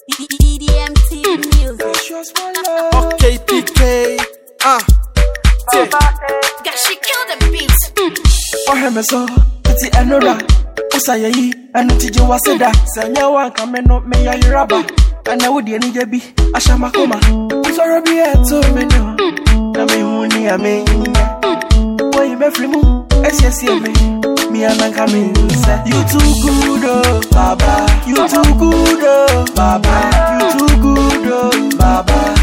EDMT music. Okay, PK. Got she kill the beat. Oh, Hemeso, it's the Enora. Usayi, and Tiji Waseda. Sanyawa, come up me a rubber. And I would be any Jabi, Ashamakoma. If I be a so many. I mean, I mean, why you be free moon? Me and my coming. You too good, oh, Baba. You too good, oh, Baba. You too good, oh, Baba.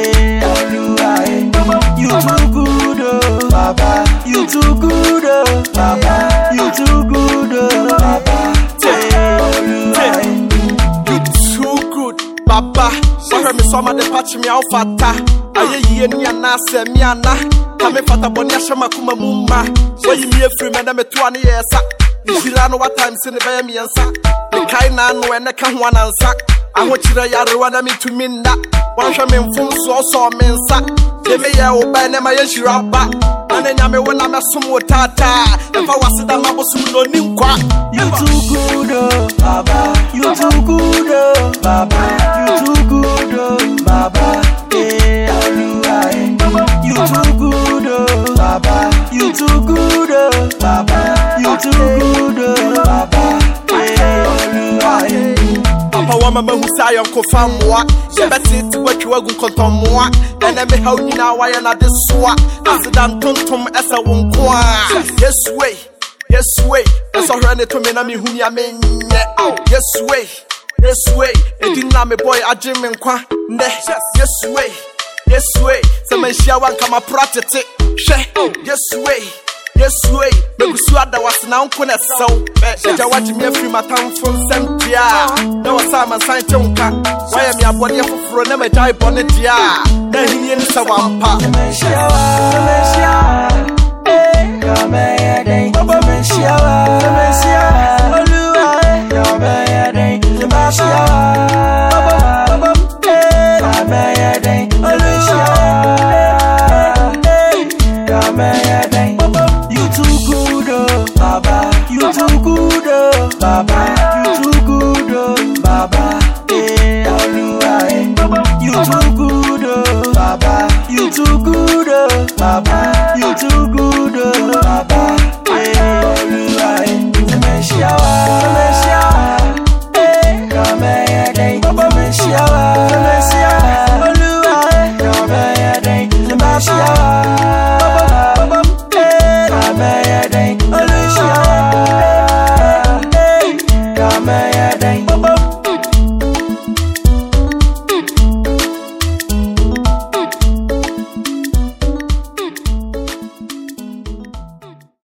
You too good, oh, Baba. You too good, oh, Baba. You too good, oh, Baba. You too good, Baba. So hear me some of the patch me out fata. Aye ni ana se mi ana. Kame fata boni ashama kuma mumma. So you me free me na me to ani yesa. Nishira no what time se ne ba me yansa. Me kai na no ene ka ho anansa. Ahochira yare wana me to minna. Wan hwe me mfum so me nsa. De me ye oba na ma ye shira ba. Ane nya me wona me som wotata. Efa wasida mabosum no ni nkwa. You too good, oh, Baba. You too good, oh, Baba. You too good, oh, Baba. You too good, oh, Baba. You too good, oh, Baba. You too good, oh, Baba. Papa wama me husa yonko famwa. Ye beti ti watwa gun kontomwa. Ene me haw nyina wa ye na de soa. Asidan tontom esa wonko a. Yes way. Yes way. Eso hwene to me na me huni amenye. Yes way. Yes way. Edina me boy agye me nkwa. Ne. Yes way. Yes way. Se me hia wan kama pratete. Hwe. Yes way. Yes way, me gusu ada wasna nko na sew. Eja waji me afiri matamfo nsem dia. Na wasa man san tonka. Why me abode foforo na majai bone dia. Na hinie ni sawampa. You too good, oh, Baba. You too good, oh, Baba. You too good, oh, Baba. You too good, oh, Baba. You too good, oh, Baba. You too good, oh, Baba.